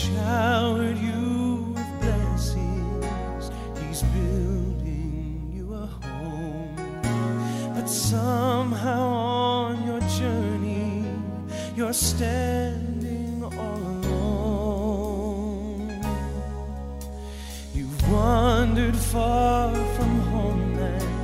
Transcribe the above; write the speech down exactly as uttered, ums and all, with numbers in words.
showered you with blessings. He's building you a home. But somehow on your journey, you're standing all alone. You've wandered far from homeland,